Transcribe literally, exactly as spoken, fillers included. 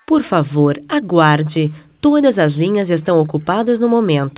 Por favor, aguarde. Todas as linhas estão ocupadas no momento.